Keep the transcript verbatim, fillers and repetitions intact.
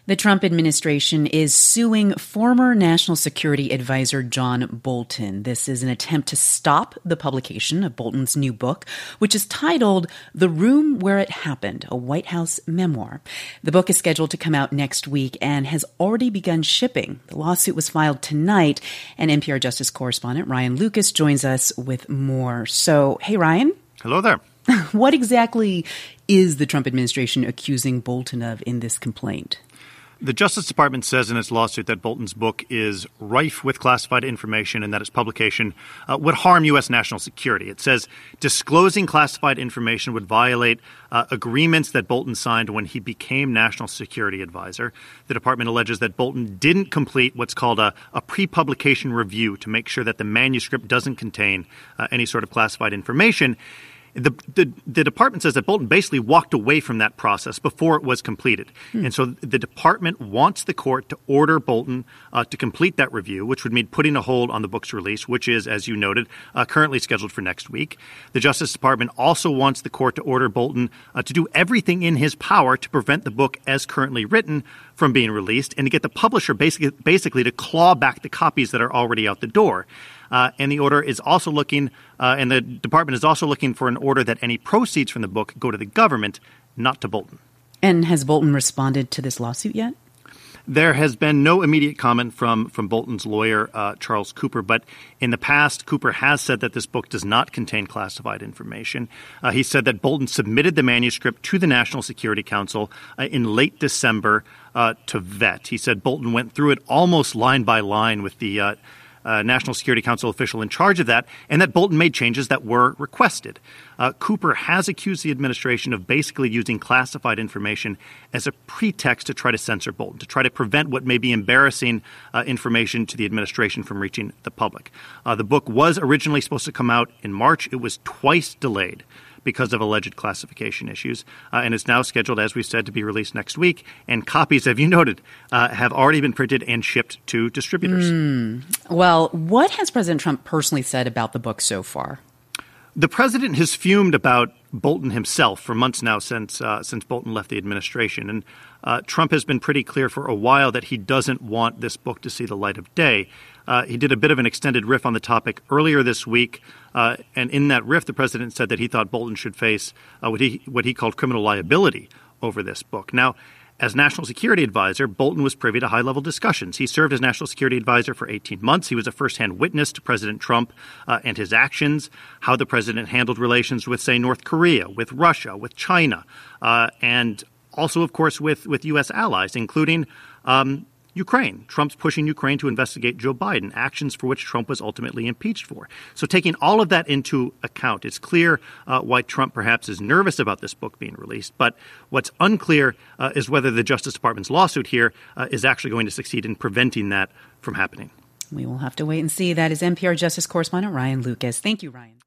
The Trump administration is suing former National Security Advisor John Bolton. This is an attempt to stop the publication of Bolton's new book, which is titled The Room Where It Happened, a White House memoir. The book is scheduled to come out next week and has already begun shipping. The lawsuit was filed tonight, and N P R Justice correspondent Ryan Lucas joins us with more. So, hey, Ryan. Hello there. What exactly is the Trump administration accusing Bolton of in this complaint? The Justice Department says in its lawsuit that Bolton's book is rife with classified information and that its publication uh, would harm U S national security. It says disclosing classified information would violate uh, agreements that Bolton signed when he became National Security Advisor. The department alleges that Bolton didn't complete what's called a, a pre-publication review to make sure that the manuscript doesn't contain uh, any sort of classified information. The, the the department says that Bolton basically walked away from that process before it was completed. Hmm. And so the department wants the court to order Bolton uh, to complete that review, which would mean putting a hold on the book's release, which is, as you noted, uh, currently scheduled for next week. The Justice Department also wants the court to order Bolton uh, to do everything in his power to prevent the book as currently written from being released and to get the publisher basically, basically to claw back the copies that are already out the door. Uh, and the order is also looking, uh, and the department is also looking for an order that any proceeds from the book go to the government, not to Bolton. And has Bolton responded to this lawsuit yet? There has been no immediate comment from, from Bolton's lawyer, uh, Charles Cooper, but in the past, Cooper has said that this book does not contain classified information. Uh, he said that Bolton submitted the manuscript to the National Security Council uh, in late December uh, to vet. He said Bolton went through it almost line by line with the uh, Uh, National Security Council official in charge of that, and that Bolton made changes that were requested. Uh, Cooper has accused the administration of basically using classified information as a pretext to try to censor Bolton, to try to prevent what may be embarrassing uh, information to the administration from reaching the public. Uh, the book was originally supposed to come out in March. It was twice delayed because of alleged classification issues, uh, and is now scheduled, as we said, to be released next week. And copies, as you noted, uh, have already been printed and shipped to distributors. Mm. Well, what has President Trump personally said about the book so far? The president has fumed about Bolton himself for months now since uh, since Bolton left the administration. And uh, Trump has been pretty clear for a while that he doesn't want this book to see the light of day. Uh, he did a bit of an extended riff on the topic earlier this week. Uh, and in that riff, the president said that he thought Bolton should face uh, what he what he called criminal liability over this book. Now, as National Security Advisor, Bolton was privy to high-level discussions. He served as National Security Advisor for eighteen months. He was a first-hand witness to President Trump uh, and his actions, how the president handled relations with, say, North Korea, with Russia, with China, uh, and also, of course, with, with U S allies, including um, Ukraine. Trump's pushing Ukraine to investigate Joe Biden, actions for which Trump was ultimately impeached for. So taking all of that into account, it's clear uh, why Trump perhaps is nervous about this book being released. But what's unclear uh, is whether the Justice Department's lawsuit here uh, is actually going to succeed in preventing that from happening. We will have to wait and see. That is N P R Justice correspondent Ryan Lucas. Thank you, Ryan.